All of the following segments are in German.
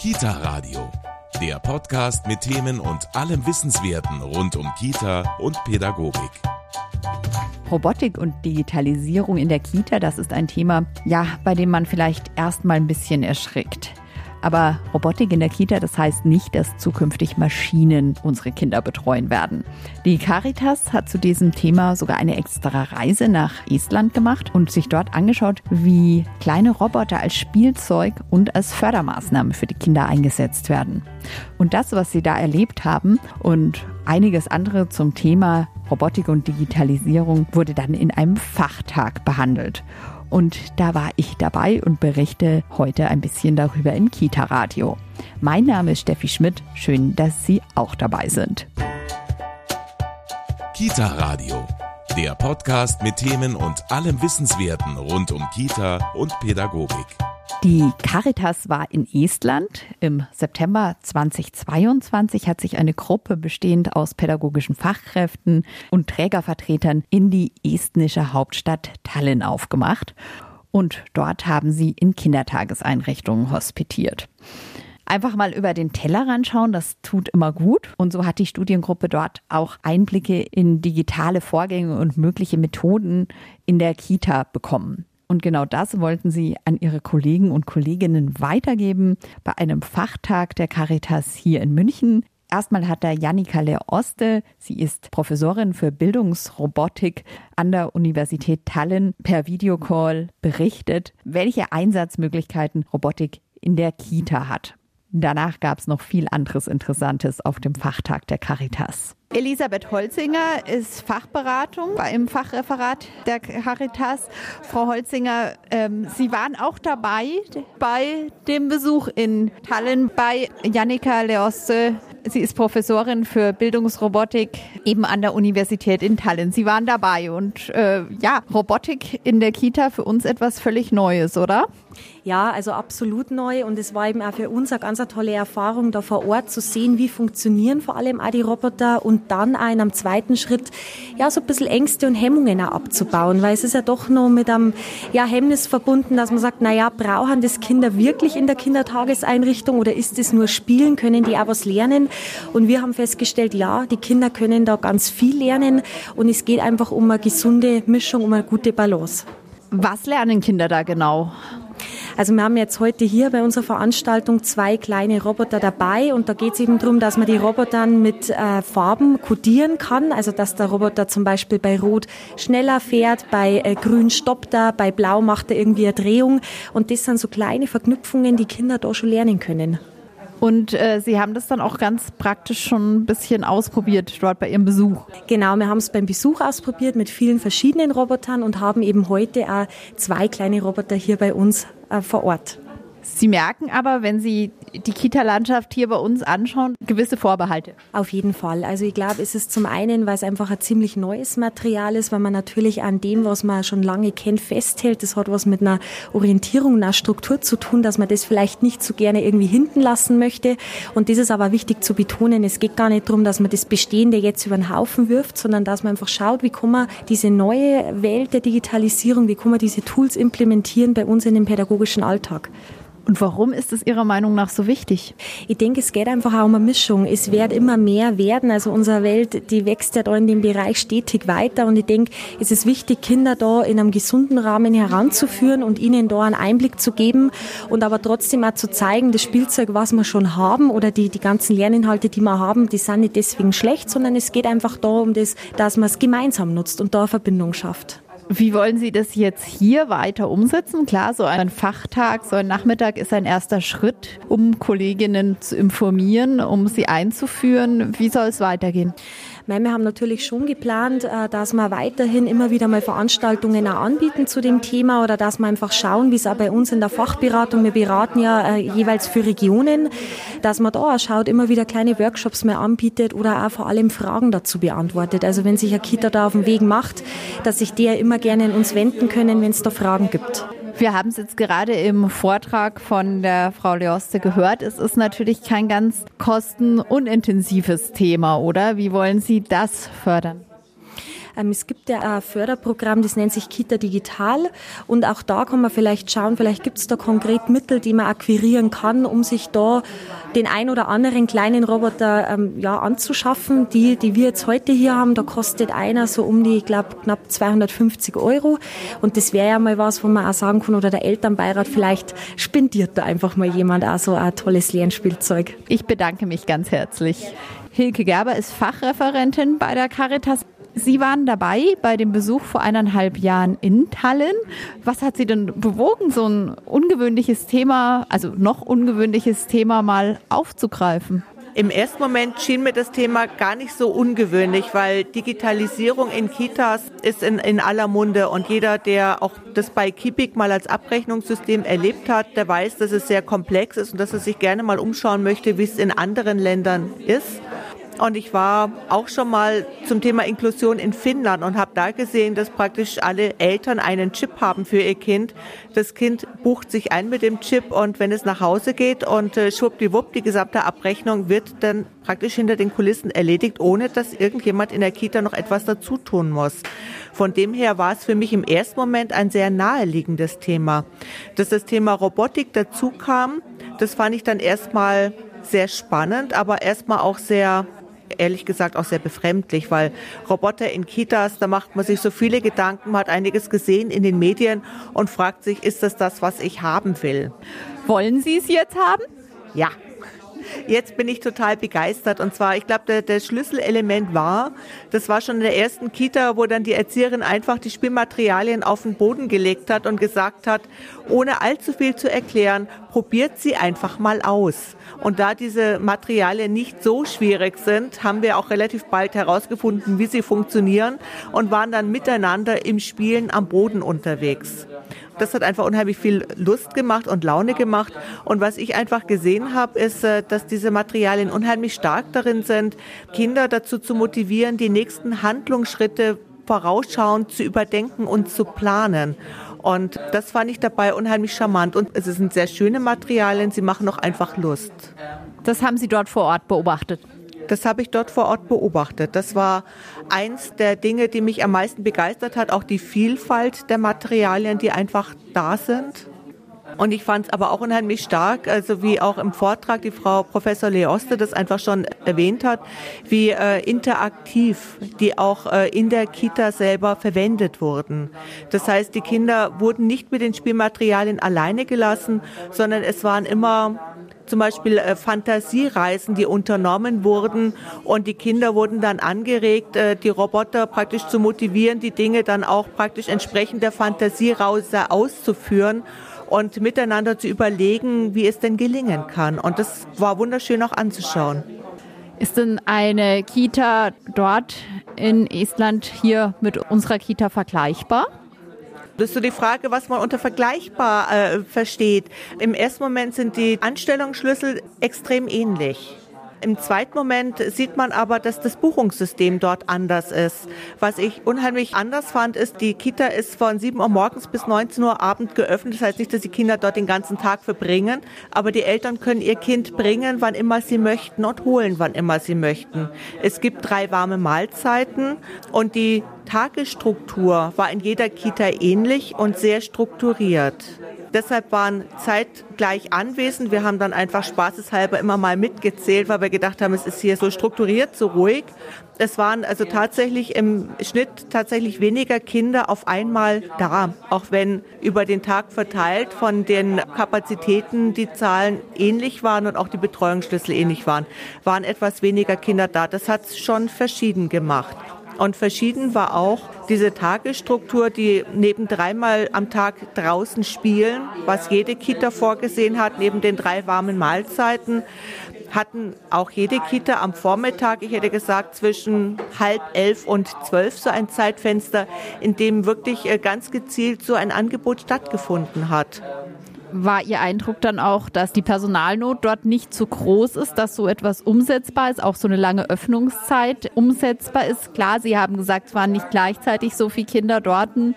Kita Radio, der Podcast mit Themen und allem Wissenswerten rund um Kita und Pädagogik. Robotik und Digitalisierung in der Kita, das ist ein Thema, bei dem man vielleicht erstmal ein bisschen erschrickt. Aber Robotik in der Kita, das heißt nicht, dass zukünftig Maschinen unsere Kinder betreuen werden. Die Caritas hat zu diesem Thema sogar eine extra Reise nach Estland gemacht und sich dort angeschaut, wie kleine Roboter als Spielzeug und als Fördermaßnahme für die Kinder eingesetzt werden. Und das, was sie da erlebt haben und einiges andere zum Thema Robotik und Digitalisierung, wurde dann in einem Fachtag behandelt. Und da war ich dabei und berichte heute ein bisschen darüber im Kita Radio. Mein Name ist Steffi Schmidt. Schön, dass Sie auch dabei sind. Kita Radio, der Podcast mit Themen und allem Wissenswerten rund um Kita und Pädagogik. Die Caritas war in Estland. Im September 2022 hat sich eine Gruppe bestehend aus pädagogischen Fachkräften und Trägervertretern in die estnische Hauptstadt Tallinn aufgemacht. Und dort haben sie in Kindertageseinrichtungen hospitiert. Einfach mal über den Tellerrand schauen, das tut immer gut. Und so hat die Studiengruppe dort auch Einblicke in digitale Vorgänge und mögliche Methoden in der Kita bekommen. Und genau das wollten sie an ihre Kollegen und Kolleginnen weitergeben bei einem Fachtag der Caritas hier in München. Erstmal hat da Jannika Leoste, sie ist Professorin für Bildungsrobotik an der Universität Tallinn, per Videocall berichtet, welche Einsatzmöglichkeiten Robotik in der Kita hat. Danach gab es noch viel anderes Interessantes auf dem Fachtag der Caritas. Elisabeth Holzinger ist Fachberatung im Fachreferat der Caritas. Frau Holzinger, Sie waren auch dabei bei dem Besuch in Tallinn bei Jannika Leoste. Sie ist Professorin für Bildungsrobotik eben an der Universität in Tallinn. Sie waren dabei und Robotik in der Kita für uns etwas völlig Neues, oder? Ja, also absolut neu, und es war eben auch für uns eine ganz tolle Erfahrung, da vor Ort zu sehen, wie funktionieren vor allem auch die Roboter, und dann auch in einem zweiten Schritt so ein bisschen Ängste und Hemmungen auch abzubauen, weil es ist ja doch noch mit einem Hemmnis verbunden, dass man sagt, brauchen das Kinder wirklich in der Kindertageseinrichtung oder ist es nur Spielen, können die auch was lernen? Und wir haben festgestellt, die Kinder können da ganz viel lernen, und es geht einfach um eine gesunde Mischung, um eine gute Balance. Was lernen Kinder da genau? Also wir haben jetzt heute hier bei unserer Veranstaltung 2 kleine Roboter dabei, und da geht es eben darum, dass man die Roboter mit Farben kodieren kann, also dass der Roboter zum Beispiel bei Rot schneller fährt, bei Grün stoppt er, bei Blau macht er irgendwie eine Drehung, und das sind so kleine Verknüpfungen, die Kinder da schon lernen können. Und Sie haben das dann auch ganz praktisch schon ein bisschen ausprobiert dort bei Ihrem Besuch? Genau, wir haben es beim Besuch ausprobiert mit vielen verschiedenen Robotern und haben eben heute auch 2 kleine Roboter hier bei uns vor Ort. Sie merken aber, wenn Sie die Kita-Landschaft hier bei uns anschauen, gewisse Vorbehalte. Auf jeden Fall. Also ich glaube, es ist zum einen, weil es einfach ein ziemlich neues Material ist, weil man natürlich an dem, was man schon lange kennt, festhält. Das hat was mit einer Orientierung, einer Struktur zu tun, dass man das vielleicht nicht so gerne irgendwie hinten lassen möchte. Und das ist aber wichtig zu betonen. Es geht gar nicht darum, dass man das Bestehende jetzt über den Haufen wirft, sondern dass man einfach schaut, wie kann man diese neue Welt der Digitalisierung, wie kann man diese Tools implementieren bei uns in dem pädagogischen Alltag. Und warum ist es Ihrer Meinung nach so wichtig? Ich denke, es geht einfach auch um eine Mischung. Es wird immer mehr werden. Also unsere Welt, die wächst ja da in dem Bereich stetig weiter. Und ich denke, es ist wichtig, Kinder da in einem gesunden Rahmen heranzuführen und ihnen da einen Einblick zu geben und aber trotzdem auch zu zeigen, das Spielzeug, was wir schon haben oder die ganzen Lerninhalte, die wir haben, die sind nicht deswegen schlecht, sondern es geht einfach da um das, dass man es gemeinsam nutzt und da eine Verbindung schafft. Wie wollen Sie das jetzt hier weiter umsetzen? Klar, so ein Fachtag, so ein Nachmittag ist ein erster Schritt, um Kolleginnen zu informieren, um sie einzuführen. Wie soll es weitergehen? Wir haben natürlich schon geplant, dass wir weiterhin immer wieder mal Veranstaltungen auch anbieten zu dem Thema oder dass wir einfach schauen, wie es auch bei uns in der Fachberatung, wir beraten ja jeweils für Regionen, dass man da auch schaut, immer wieder kleine Workshops mehr anbietet oder auch vor allem Fragen dazu beantwortet. Also wenn sich eine Kita da auf den Weg macht, dass sich die ja immer gerne an uns wenden können, wenn es da Fragen gibt. Wir haben es jetzt gerade im Vortrag von der Frau Leoste gehört. Es ist natürlich kein ganz kostenunintensives Thema, oder? Wie wollen Sie das fördern? Es gibt ja ein Förderprogramm, das nennt sich Kita Digital und auch da kann man vielleicht schauen, vielleicht gibt es da konkret Mittel, die man akquirieren kann, um sich da den ein oder anderen kleinen Roboter anzuschaffen. Die wir jetzt heute hier haben, da kostet einer so um die, ich glaube, knapp 250 €. Und das wäre ja mal was, wo man auch sagen kann, oder der Elternbeirat, vielleicht spendiert da einfach mal jemand auch so ein tolles Lernspielzeug. Ich bedanke mich ganz herzlich. Hilke Gerber ist Fachreferentin bei der Caritas. Sie waren dabei bei dem Besuch vor 1,5 Jahren in Tallinn. Was hat Sie denn bewogen, so ein ungewöhnliches Thema, also noch ungewöhnliches Thema mal aufzugreifen? Im ersten Moment schien mir das Thema gar nicht so ungewöhnlich, weil Digitalisierung in Kitas ist in aller Munde und jeder, der auch das bei Kipik mal als Abrechnungssystem erlebt hat, der weiß, dass es sehr komplex ist und dass er sich gerne mal umschauen möchte, wie es in anderen Ländern ist. Und ich war auch schon mal zum Thema Inklusion in Finnland und habe da gesehen, dass praktisch alle Eltern einen Chip haben für ihr Kind. Das Kind bucht sich ein mit dem Chip und wenn es nach Hause geht und schwuppdiwupp, die gesamte Abrechnung wird dann praktisch hinter den Kulissen erledigt, ohne dass irgendjemand in der Kita noch etwas dazu tun muss. Von dem her war es für mich im ersten Moment ein sehr naheliegendes Thema. Dass das Thema Robotik dazu kam, das fand ich dann erstmal sehr spannend, aber erstmal auch sehr, ehrlich gesagt, auch sehr befremdlich, weil Roboter in Kitas, da macht man sich so viele Gedanken, man hat einiges gesehen in den Medien und fragt sich, ist das, was ich haben will? Wollen Sie es jetzt haben? Ja. Jetzt bin ich total begeistert und zwar, ich glaube, der Schlüsselelement war, das war schon in der ersten Kita, wo dann die Erzieherin einfach die Spielmaterialien auf den Boden gelegt hat und gesagt hat, ohne allzu viel zu erklären, probiert sie einfach mal aus. Und da diese Materialien nicht so schwierig sind, haben wir auch relativ bald herausgefunden, wie sie funktionieren und waren dann miteinander im Spielen am Boden unterwegs. Das hat einfach unheimlich viel Lust gemacht und Laune gemacht. Und was ich einfach gesehen habe, ist, dass diese Materialien unheimlich stark darin sind, Kinder dazu zu motivieren, die nächsten Handlungsschritte vorausschauend zu überdenken und zu planen. Und das fand ich dabei unheimlich charmant. Und es sind sehr schöne Materialien, sie machen auch einfach Lust. Das haben Sie dort vor Ort beobachtet? Das habe ich dort vor Ort beobachtet. Das war eins der Dinge, die mich am meisten begeistert hat, auch die Vielfalt der Materialien, die einfach da sind. Und ich fand es aber auch unheimlich stark, also wie auch im Vortrag die Frau Professor Leoste das einfach schon erwähnt hat, wie interaktiv die auch in der Kita selber verwendet wurden. Das heißt, die Kinder wurden nicht mit den Spielmaterialien alleine gelassen, sondern es waren immer zum Beispiel Fantasiereisen, die unternommen wurden und die Kinder wurden dann angeregt, die Roboter praktisch zu motivieren, die Dinge dann auch praktisch entsprechend der Fantasiereise auszuführen und miteinander zu überlegen, wie es denn gelingen kann. Und das war wunderschön auch anzuschauen. Ist denn eine Kita dort in Estland hier mit unserer Kita vergleichbar? Das ist so die Frage, was man unter vergleichbar versteht. Im ersten Moment sind die Anstellungsschlüssel extrem ähnlich. Im zweiten Moment sieht man aber, dass das Buchungssystem dort anders ist. Was ich unheimlich anders fand, ist, die Kita ist von 7 Uhr morgens bis 19 Uhr abends geöffnet. Das heißt nicht, dass die Kinder dort den ganzen Tag verbringen, aber die Eltern können ihr Kind bringen, wann immer sie möchten und holen, wann immer sie möchten. Es gibt 3 warme Mahlzeiten und die Tagesstruktur war in jeder Kita ähnlich und sehr strukturiert. Deshalb waren zeitgleich anwesend. Wir haben dann einfach spaßeshalber immer mal mitgezählt, weil wir gedacht haben, es ist hier so strukturiert, so ruhig. Es waren also tatsächlich im Schnitt weniger Kinder auf einmal da, auch wenn über den Tag verteilt von den Kapazitäten die Zahlen ähnlich waren und auch die Betreuungsschlüssel ähnlich waren etwas weniger Kinder da. Das hat es schon verschieden gemacht. Und verschieden war auch diese Tagesstruktur, die neben 3-mal am Tag draußen spielen, was jede Kita vorgesehen hat, neben den 3 warmen Mahlzeiten, hatten auch jede Kita am Vormittag, ich hätte gesagt zwischen 10:30 und 12 so ein Zeitfenster, in dem wirklich ganz gezielt so ein Angebot stattgefunden hat. War Ihr Eindruck dann auch, dass die Personalnot dort nicht so groß ist, dass so etwas umsetzbar ist, auch so eine lange Öffnungszeit umsetzbar ist? Klar, Sie haben gesagt, es waren nicht gleichzeitig so viele Kinder dort.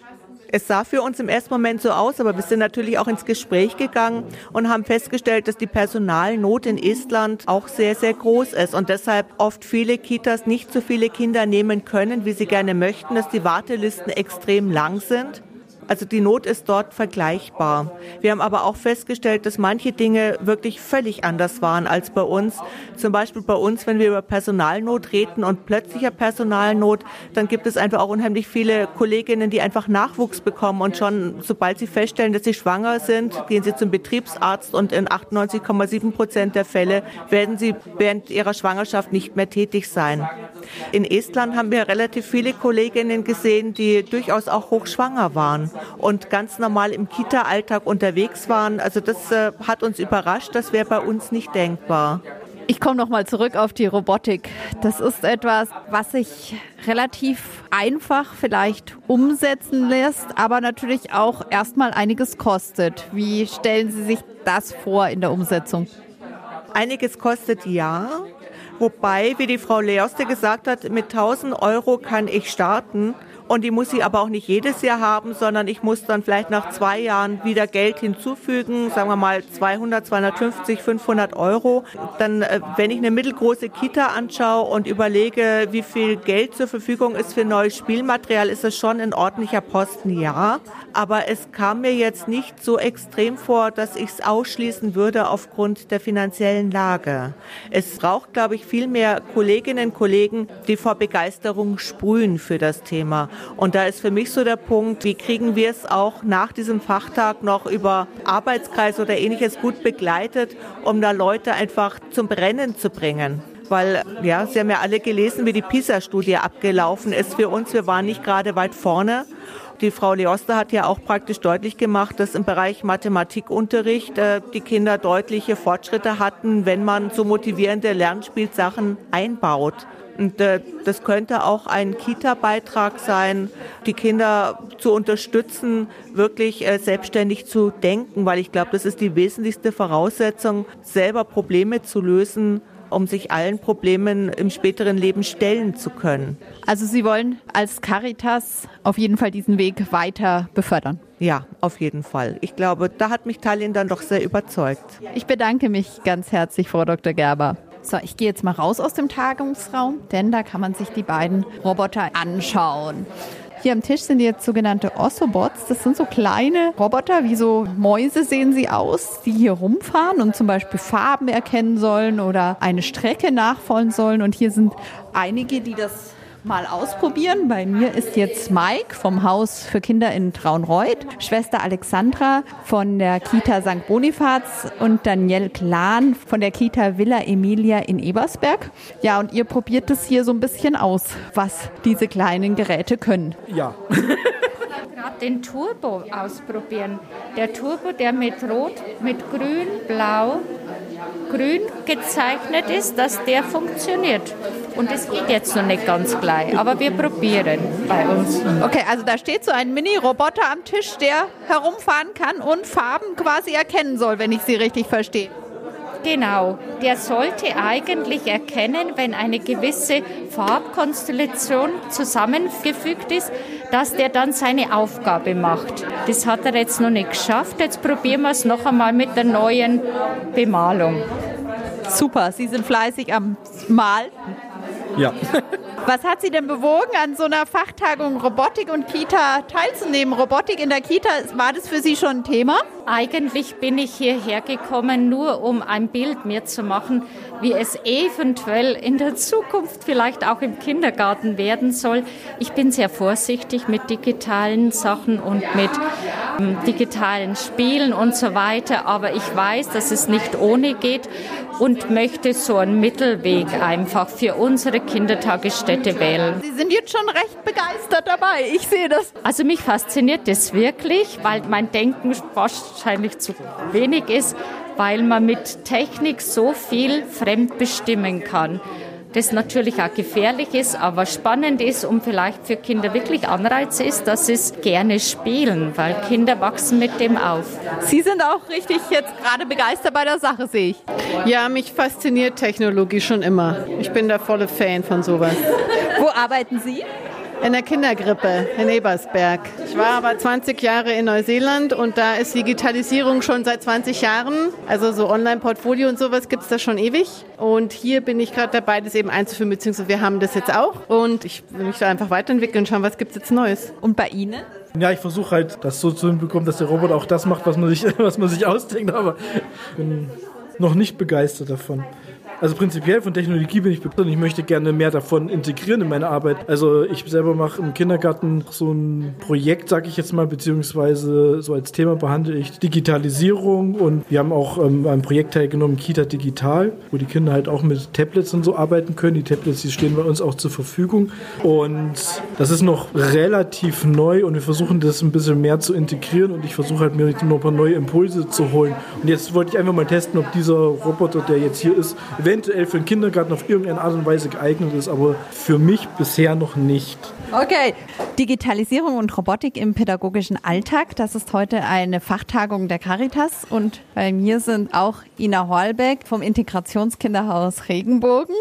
Es sah für uns im ersten Moment so aus, aber wir sind natürlich auch ins Gespräch gegangen und haben festgestellt, dass die Personalnot in Estland auch sehr, sehr groß ist und deshalb oft viele Kitas nicht so viele Kinder nehmen können, wie sie gerne möchten, dass die Wartelisten extrem lang sind. Also die Not ist dort vergleichbar. Wir haben aber auch festgestellt, dass manche Dinge wirklich völlig anders waren als bei uns. Zum Beispiel bei uns, wenn wir über Personalnot reden und plötzlicher Personalnot, dann gibt es einfach auch unheimlich viele Kolleginnen, die einfach Nachwuchs bekommen und schon, sobald sie feststellen, dass sie schwanger sind, gehen sie zum Betriebsarzt und in 98,7% der Fälle werden sie während ihrer Schwangerschaft nicht mehr tätig sein. In Estland haben wir relativ viele Kolleginnen gesehen, die durchaus auch hochschwanger waren und ganz normal im Kita-Alltag unterwegs waren. Also das hat uns überrascht, das wäre bei uns nicht denkbar. Ich komme noch mal zurück auf die Robotik. Das ist etwas, was sich relativ einfach vielleicht umsetzen lässt, aber natürlich auch erstmal einiges kostet. Wie stellen Sie sich das vor in der Umsetzung? Einiges kostet ja. Wobei, wie die Frau Leoste gesagt hat, mit 1.000 € kann ich starten. Und die muss ich aber auch nicht jedes Jahr haben, sondern ich muss dann vielleicht nach 2 Jahren wieder Geld hinzufügen, sagen wir mal 200, 250, 500 €. Dann, wenn ich eine mittelgroße Kita anschaue und überlege, wie viel Geld zur Verfügung ist für neues Spielmaterial, ist das schon ein ordentlicher Posten, ja. Aber es kam mir jetzt nicht so extrem vor, dass ich es ausschließen würde aufgrund der finanziellen Lage. Es braucht, glaube ich, viel mehr Kolleginnen und Kollegen, die vor Begeisterung sprühen für das Thema. Und da ist für mich so der Punkt, wie kriegen wir es auch nach diesem Fachtag noch über Arbeitskreis oder Ähnliches gut begleitet, um da Leute einfach zum Brennen zu bringen. Weil, ja, Sie haben ja alle gelesen, wie die PISA-Studie abgelaufen ist für uns. Wir waren nicht gerade weit vorne. Die Frau Leoste hat ja auch praktisch deutlich gemacht, dass im Bereich Mathematikunterricht die Kinder deutliche Fortschritte hatten, wenn man so motivierende Lernspielsachen einbaut. Und das könnte auch ein Kita-Beitrag sein, die Kinder zu unterstützen, wirklich selbstständig zu denken, weil ich glaube, das ist die wesentlichste Voraussetzung, selber Probleme zu lösen, um sich allen Problemen im späteren Leben stellen zu können. Also Sie wollen als Caritas auf jeden Fall diesen Weg weiter befördern? Ja, auf jeden Fall. Ich glaube, da hat mich Tallinn dann doch sehr überzeugt. Ich bedanke mich ganz herzlich, Frau Dr. Gerber. So, ich gehe jetzt mal raus aus dem Tagungsraum, denn da kann man sich die beiden Roboter anschauen. Hier am Tisch sind jetzt sogenannte Ossobots. Das sind so kleine Roboter, wie so Mäuse sehen sie aus, die hier rumfahren und zum Beispiel Farben erkennen sollen oder eine Strecke nachfolgen sollen. Und hier sind einige, die das mal ausprobieren. Bei mir ist jetzt Mike vom Haus für Kinder in Traunreut, Schwester Alexandra von der Kita St. Bonifaz und Danielle Klan von der Kita Villa Emilia in Ebersberg. Ja, und ihr probiert es hier so ein bisschen aus, was diese kleinen Geräte können. Ja. Gerade den Turbo ausprobieren. Der Turbo, der mit Rot, mit Grün, Blau, Grün gezeichnet ist, dass der funktioniert. Und es geht jetzt noch nicht ganz gleich, aber wir probieren bei uns. Okay, also da steht so ein Mini-Roboter am Tisch, der herumfahren kann und Farben quasi erkennen soll, wenn ich Sie richtig verstehe. Genau, der sollte eigentlich erkennen, wenn eine gewisse Farbkonstellation zusammengefügt ist, dass der dann seine Aufgabe macht. Das hat er jetzt noch nicht geschafft. Jetzt probieren wir es noch einmal mit der neuen Bemalung. Super, Sie sind fleißig am Malen. Ja. Was hat Sie denn bewogen, an so einer Fachtagung Robotik und Kita teilzunehmen? Robotik in der Kita, war das für Sie schon ein Thema? Eigentlich bin ich hierher gekommen, nur um ein Bild mir zu machen, wie es eventuell in der Zukunft vielleicht auch im Kindergarten werden soll. Ich bin sehr vorsichtig mit digitalen Sachen und mit digitalen Spielen und so weiter, aber ich weiß, dass es nicht ohne geht und möchte so einen Mittelweg einfach für unsere Kindertagesstätte wählen. Sie sind jetzt schon recht begeistert dabei, ich sehe das. Also mich fasziniert das wirklich, weil mein Denken wahrscheinlich zu wenig ist, weil man mit Technik so viel fremdbestimmen kann. Das natürlich auch gefährlich ist, aber spannend ist und vielleicht für Kinder wirklich Anreiz ist, dass sie es gerne spielen, weil Kinder wachsen mit dem auf. Sie sind auch richtig jetzt gerade begeistert bei der Sache, sehe ich. Ja, mich fasziniert Technologie schon immer. Ich bin der volle Fan von sowas. Wo arbeiten Sie? In der Kindergrippe in Ebersberg. Ich war aber 20 Jahre in Neuseeland und da ist Digitalisierung schon seit 20 Jahren. Also so Online-Portfolio und sowas gibt es da schon ewig. Und hier bin ich gerade dabei, das eben einzuführen, beziehungsweise wir haben das jetzt auch. Und ich will mich da einfach weiterentwickeln und schauen, was gibt es jetzt Neues. Und bei Ihnen? Ja, ich versuche halt, das so zu hinbekommen, dass der Roboter auch das macht, was man sich ausdenkt, aber ich bin noch nicht begeistert davon. Also prinzipiell von Technologie bin ich begeistert und ich möchte gerne mehr davon integrieren in meine Arbeit. Also ich selber mache im Kindergarten so ein Projekt, sage ich jetzt mal, beziehungsweise so als Thema behandle ich Digitalisierung und wir haben auch ein Projekt teilgenommen, Kita Digital, wo die Kinder halt auch mit Tablets und so arbeiten können. Die Tablets, die stehen bei uns auch zur Verfügung und das ist noch relativ neu und wir versuchen das ein bisschen mehr zu integrieren und ich versuche halt mir noch ein paar neue Impulse zu holen. Und jetzt wollte ich einfach mal testen, ob dieser Roboter, der jetzt hier ist, eventuell für den Kindergarten auf irgendeine Art und Weise geeignet ist, aber für mich bisher noch nicht. Okay. Digitalisierung und Robotik im pädagogischen Alltag, das ist heute eine Fachtagung der Caritas und bei mir sind auch Ina Horlbeck vom Integrationskinderhaus Regenbogen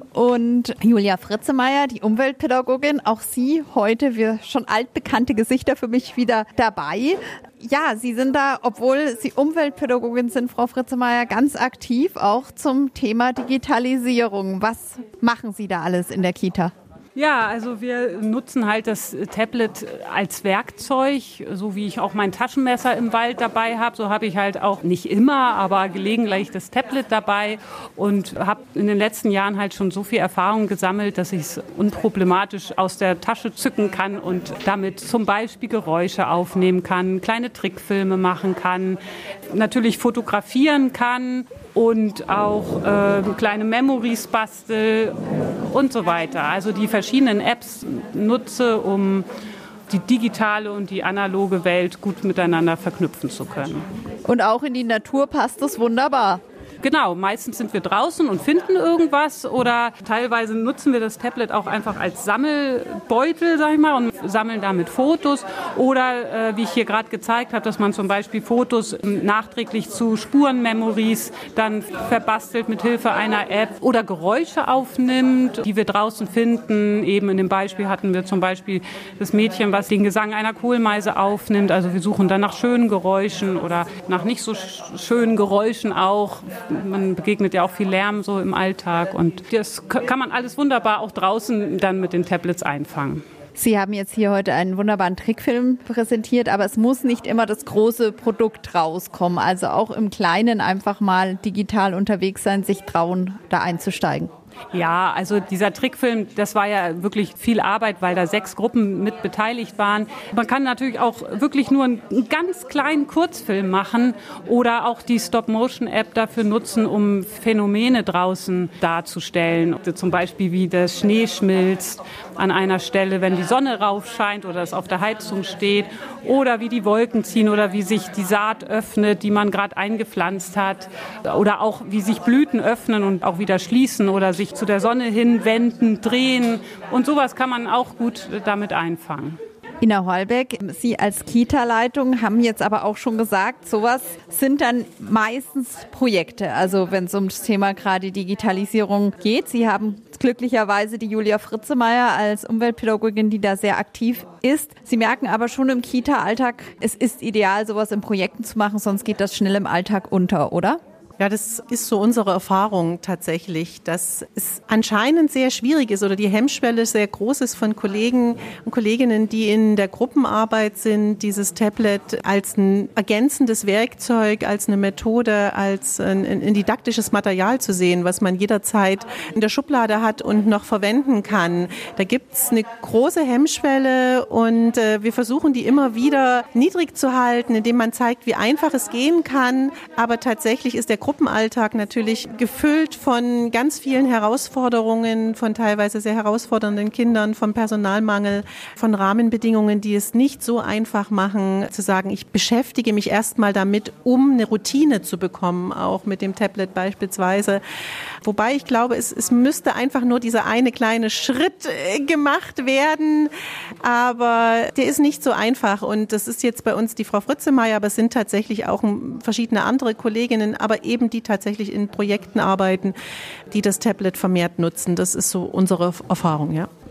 und Julia Fritzemeyer, die Umweltpädagogin. Auch Sie heute, wir schon altbekannte Gesichter für mich wieder dabei. Ja, Sie sind da, obwohl Sie Umweltpädagogin sind, Frau Fritzemeyer, ganz aktiv auch zum Thema Digitalisierung. Was machen Sie da alles in der Kita? Ja, also wir nutzen halt das Tablet als Werkzeug, so wie ich auch mein Taschenmesser im Wald dabei habe. So habe ich halt auch nicht immer, aber gelegentlich das Tablet dabei und habe in den letzten Jahren halt schon so viel Erfahrung gesammelt, dass ich es unproblematisch aus der Tasche zücken kann und damit zum Beispiel Geräusche aufnehmen kann, kleine Trickfilme machen kann, natürlich fotografieren kann und auch kleine Memories bastel und so weiter. Also die verschiedenen Apps nutze, um die digitale und die analoge Welt gut miteinander verknüpfen zu können. Und auch in die Natur passt es wunderbar. Genau, meistens sind wir draußen und finden irgendwas oder teilweise nutzen wir das Tablet auch einfach als Sammelbeutel, sag ich mal, und sammeln damit Fotos oder wie ich hier gerade gezeigt habe, dass man zum Beispiel Fotos nachträglich zu Spurenmemories dann verbastelt mit Hilfe einer App oder Geräusche aufnimmt, die wir draußen finden. Eben in dem Beispiel hatten wir zum Beispiel das Mädchen, was den Gesang einer Kohlmeise aufnimmt. Also wir suchen dann nach schönen Geräuschen oder nach nicht so schönen Geräuschen auch. Man begegnet ja auch viel Lärm so im Alltag und das kann man alles wunderbar auch draußen dann mit den Tablets einfangen. Sie haben jetzt hier heute einen wunderbaren Trickfilm präsentiert, aber es muss nicht immer das große Produkt rauskommen. Also auch im Kleinen einfach mal digital unterwegs sein, sich trauen, da einzusteigen. Ja, also dieser Trickfilm, das war ja wirklich viel Arbeit, weil da 6 Gruppen mit beteiligt waren. Man kann natürlich auch wirklich nur einen ganz kleinen Kurzfilm machen oder auch die Stop-Motion-App dafür nutzen, um Phänomene draußen darzustellen. Zum Beispiel, wie der Schnee schmilzt an einer Stelle, wenn die Sonne raufscheint oder es auf der Heizung steht, oder wie die Wolken ziehen oder wie sich die Saat öffnet, die man gerade eingepflanzt hat, oder auch wie sich Blüten öffnen und auch wieder schließen oder sich zu der Sonne hinwenden, drehen, und sowas kann man auch gut damit einfangen. Ina Horlbeck, Sie als Kita-Leitung haben jetzt aber auch schon gesagt, sowas sind dann meistens Projekte, also wenn es um das Thema gerade Digitalisierung geht. Sie haben glücklicherweise die Julia Fritzemeyer als Umweltpädagogin, die da sehr aktiv ist. Sie merken aber schon im Kita-Alltag, es ist ideal, sowas in Projekten zu machen, sonst geht das schnell im Alltag unter, oder? Ja, das ist so unsere Erfahrung tatsächlich, dass es anscheinend sehr schwierig ist oder die Hemmschwelle sehr groß ist von Kollegen und Kolleginnen, die in der Gruppenarbeit sind, dieses Tablet als ein ergänzendes Werkzeug, als eine Methode, als ein didaktisches Material zu sehen, was man jederzeit in der Schublade hat und noch verwenden kann. Da gibt's eine große Hemmschwelle und wir versuchen die immer wieder niedrig zu halten, indem man zeigt, wie einfach es gehen kann, aber tatsächlich ist der Gruppenalltag natürlich gefüllt von ganz vielen Herausforderungen, von teilweise sehr herausfordernden Kindern, vom Personalmangel, von Rahmenbedingungen, die es nicht so einfach machen, zu sagen, ich beschäftige mich erstmal damit, um eine Routine zu bekommen, auch mit dem Tablet beispielsweise. Wobei ich glaube, es müsste einfach nur dieser eine kleine Schritt gemacht werden, aber der ist nicht so einfach und das ist jetzt bei uns die Frau Fritzemeyer, aber es sind tatsächlich auch verschiedene andere Kolleginnen, aber eben die tatsächlich in Projekten arbeiten, die das Tablet vermehrt nutzen. Das ist so unsere Erfahrung, ja.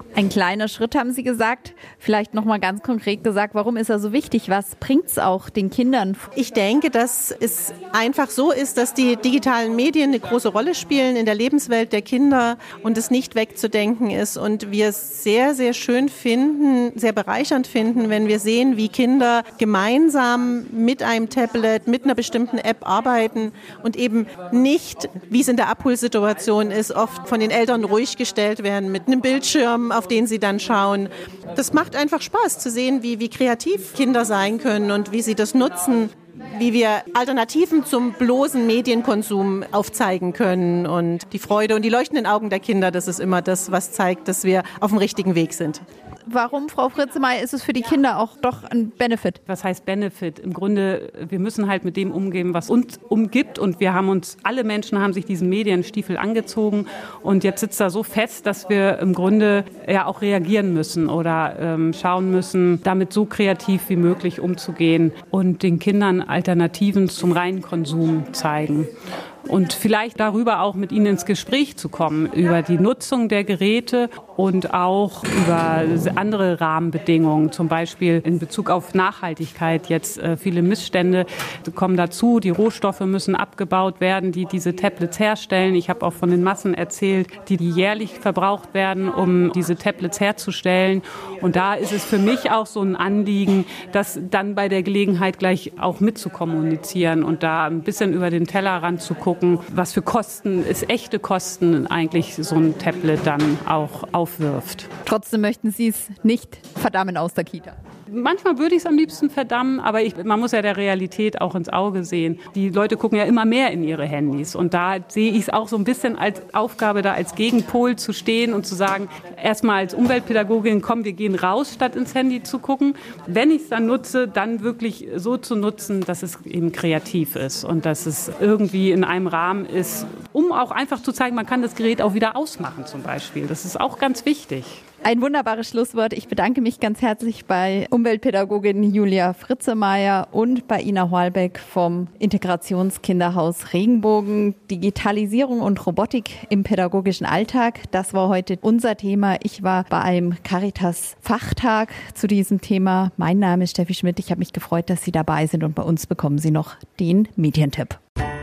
Ein kleiner Schritt, haben Sie gesagt. Vielleicht noch mal ganz konkret gesagt, warum ist er so wichtig? Was bringt es auch den Kindern? Ich denke, dass es einfach so ist, dass die digitalen Medien eine große Rolle spielen in der Lebenswelt der Kinder und es nicht wegzudenken ist. Und wir es sehr, sehr schön finden, sehr bereichernd finden, wenn wir sehen, wie Kinder gemeinsam mit einem Tablet, mit einer bestimmten App arbeiten und eben nicht, wie es in der Abholsituation ist, oft von den Eltern ruhig gestellt werden mit einem Bildschirm, auf den sie dann schauen. Das macht einfach Spaß zu sehen, wie kreativ Kinder sein können und wie sie das nutzen, wie wir Alternativen zum bloßen Medienkonsum aufzeigen können. Und die Freude und die leuchtenden Augen der Kinder, das ist immer das, was zeigt, dass wir auf dem richtigen Weg sind. Warum, Frau Fritzemeier, ist es für die Kinder auch doch ein Benefit? Was heißt Benefit? Im Grunde, wir müssen halt mit dem umgehen, was uns umgibt. Und alle Menschen haben sich diesen Medienstiefel angezogen. Und jetzt sitzt da so fest, dass wir im Grunde ja auch reagieren müssen oder schauen müssen, damit so kreativ wie möglich umzugehen und den Kindern Alternativen zum reinen Konsum zeigen. Und vielleicht darüber auch mit ihnen ins Gespräch zu kommen, über die Nutzung der Geräte und auch über andere Rahmenbedingungen, zum Beispiel in Bezug auf Nachhaltigkeit. Jetzt viele Missstände kommen dazu, die Rohstoffe müssen abgebaut werden, die diese Tablets herstellen. Ich habe auch von den Massen erzählt, die jährlich verbraucht werden, um diese Tablets herzustellen. Und da ist es für mich auch so ein Anliegen, das dann bei der Gelegenheit gleich auch mitzukommunizieren und da ein bisschen über den Tellerrand zu gucken, was für Kosten, echte Kosten eigentlich so ein Tablet dann auch aufwirft. Trotzdem möchten Sie es nicht verdammen aus der Kita? Manchmal würde ich es am liebsten verdammen, aber man muss ja der Realität auch ins Auge sehen. Die Leute gucken ja immer mehr in ihre Handys und da sehe ich es auch so ein bisschen als Aufgabe, da als Gegenpol zu stehen und zu sagen, erstmal als Umweltpädagogin, komm, wir gehen raus, statt ins Handy zu gucken. Wenn ich es dann nutze, dann wirklich so zu nutzen, dass es eben kreativ ist und dass es irgendwie in einem Rahmen ist, um auch einfach zu zeigen, man kann das Gerät auch wieder ausmachen zum Beispiel. Das ist auch ganz wichtig. Ein wunderbares Schlusswort. Ich bedanke mich ganz herzlich bei Umweltpädagogin Julia Fritzemeier und bei Ina Hoalbeck vom Integrationskinderhaus Regenbogen. Digitalisierung und Robotik im pädagogischen Alltag. Das war heute unser Thema. Ich war bei einem Caritas-Fachtag zu diesem Thema. Mein Name ist Steffi Schmidt. Ich habe mich gefreut, dass Sie dabei sind und bei uns bekommen Sie noch den Medientipp.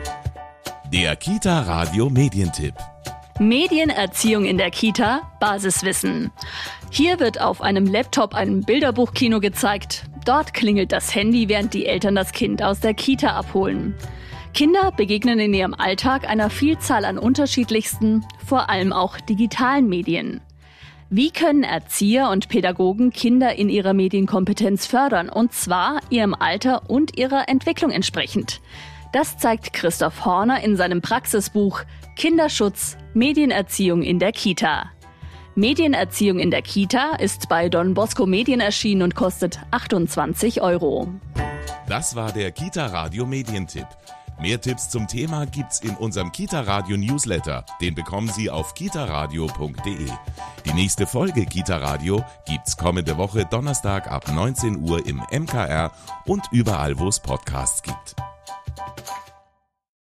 Der Kita-Radio Medientipp. Medienerziehung in der Kita, Basiswissen. Hier wird auf einem Laptop ein Bilderbuchkino gezeigt. Dort klingelt das Handy, während die Eltern das Kind aus der Kita abholen. Kinder begegnen in ihrem Alltag einer Vielzahl an unterschiedlichsten, vor allem auch digitalen Medien. Wie können Erzieher und Pädagogen Kinder in ihrer Medienkompetenz fördern, und zwar ihrem Alter und ihrer Entwicklung entsprechend? Das zeigt Christoph Horner in seinem Praxisbuch Kinderschutz, Medienerziehung in der Kita. Medienerziehung in der Kita ist bei Don Bosco Medien erschienen und kostet 28 €. Das war der Kita-Radio Medientipp. Mehr Tipps zum Thema gibt's in unserem Kita-Radio Newsletter. Den bekommen Sie auf kitaradio.de. Die nächste Folge Kita-Radio gibt's kommende Woche Donnerstag ab 19 Uhr im MKR und überall, wo es Podcasts gibt.